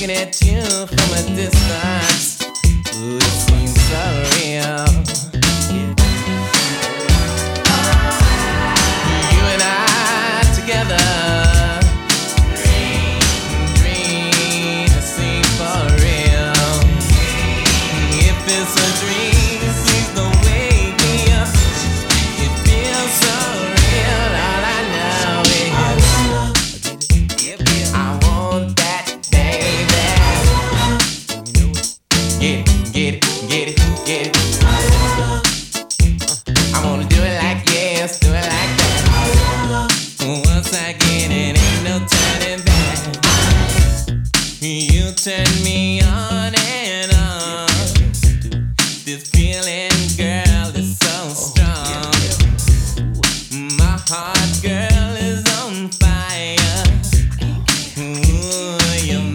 looking at you from a distance. Ooh, it seems so real. You and I together, dream to seem for real. If it's a dream, please don't wake me up. It feels so real. All I know is I want that, baby. Get it, get it. I wanna do it like yes, do it like that. Once I get it, ain't no turning back. You turn me on and on. This feeling, girl, is so strong. My heart, girl, is on fire. Ooh, you're